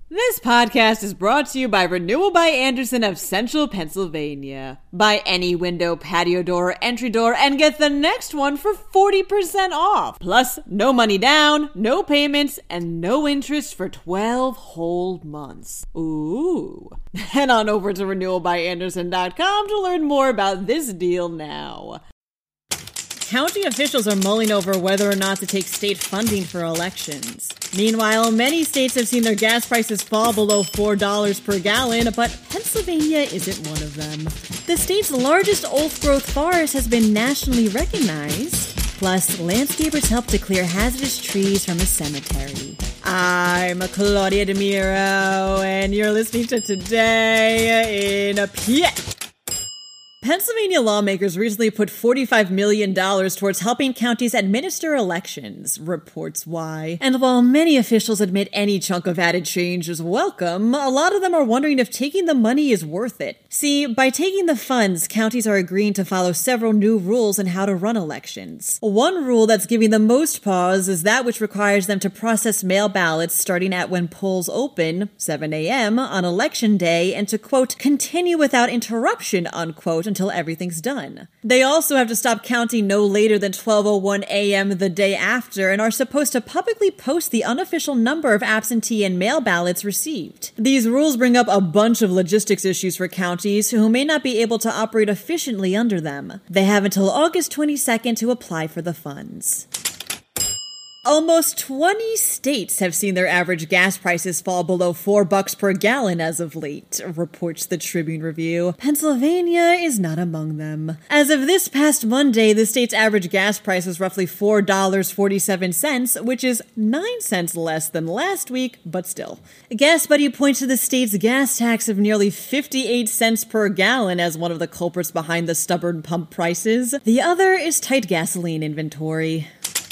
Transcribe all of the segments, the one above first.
This podcast is brought to you by Renewal by Andersen of Central Pennsylvania. Buy any window, patio door, or entry door and get the next one for 40% off. Plus, no money down, no payments, and no interest for 12 whole months. Ooh. Head on over to renewalbyandersen.com to learn more about this deal now. County officials are mulling over whether or not to take state funding for elections. Meanwhile, many states have seen their gas prices fall below $4 per gallon, but Pennsylvania isn't one of them. The state's largest old-growth forest has been nationally recognized. Plus, landscapers helped to clear hazardous trees from a cemetery. I'm Claudia DeMiro, and you're listening to Today in PA. Pennsylvania lawmakers recently put $45 million towards helping counties administer elections, reports Why. And while many officials admit any chunk of added change is welcome, a lot of them are wondering if taking the money is worth it. See, by taking the funds, counties are agreeing to follow several new rules on how to run elections. One rule that's giving the most pause is that which requires them to process mail ballots starting at when polls open, 7 a.m., on election day, and to, quote, continue without interruption, unquote, until everything's done. They also have to stop counting no later than 12:01 a.m. the day after and are supposed to publicly post the unofficial number of absentee and mail ballots received. These rules bring up a bunch of logistics issues for counties who may not be able to operate efficiently under them. They have until August 22nd to apply for the funds. Almost 20 states have seen their average gas prices fall below $4 per gallon as of late, reports the Tribune Review. Pennsylvania is not among them. As of this past Monday, the state's average gas price was roughly $4.47, which is 9 cents less than last week, but still. Gas Buddy points to the state's gas tax of nearly 58 cents per gallon as one of the culprits behind the stubborn pump prices. The other is tight gasoline inventory.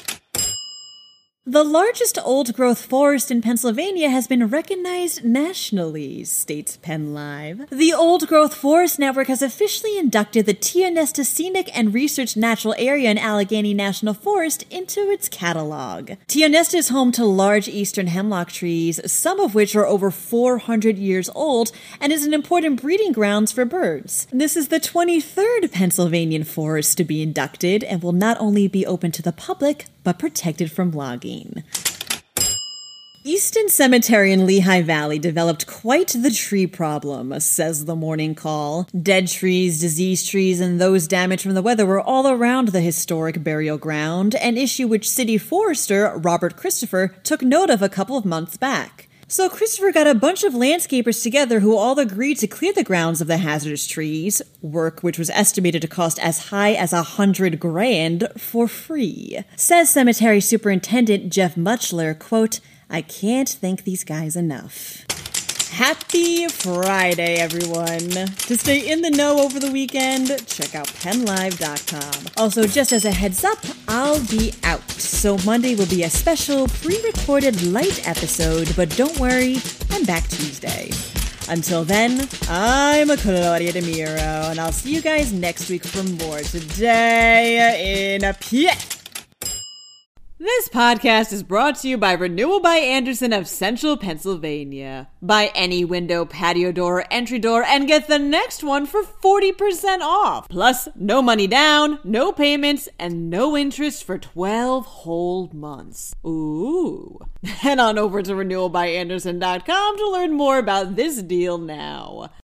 The largest old-growth forest in Pennsylvania has been recognized nationally, states PennLive. The Old-Growth Forest Network has officially inducted the Tionesta Scenic and Research Natural Area in Allegheny National Forest into its catalog. Tionesta is home to large eastern hemlock trees, some of which are over 400 years old, and is an important breeding grounds for birds. This is the 23rd Pennsylvanian forest to be inducted and will not only be open to the public, but protected from logging. Easton Cemetery in Lehigh Valley developed quite the tree problem, says the Morning Call. Dead trees, diseased trees, and those damaged from the weather were all around the historic burial ground, an issue which city forester Robert Christopher took note of a couple of months back. So Christopher got a bunch of landscapers together who all agreed to clear the grounds of the hazardous trees, work which was estimated to cost as high as $100,000 for free. Says cemetery superintendent Jeff Muchler, quote, I can't thank these guys enough. Happy Friday, everyone. To stay in the know over the weekend, check out PennLive.com. Also, just as a heads up, I'll be out. So Monday will be a special pre-recorded light episode, but don't worry, I'm back Tuesday. Until then, I'm Claudia DeMiro, and I'll see you guys next week for more Today in PA. This podcast is brought to you by Renewal by Andersen of Central Pennsylvania. Buy any window, patio door, or entry door and get the next one for 40% off. Plus, no money down, no payments, and no interest for 12 whole months. Ooh. Head on over to renewalbyandersen.com to learn more about this deal now.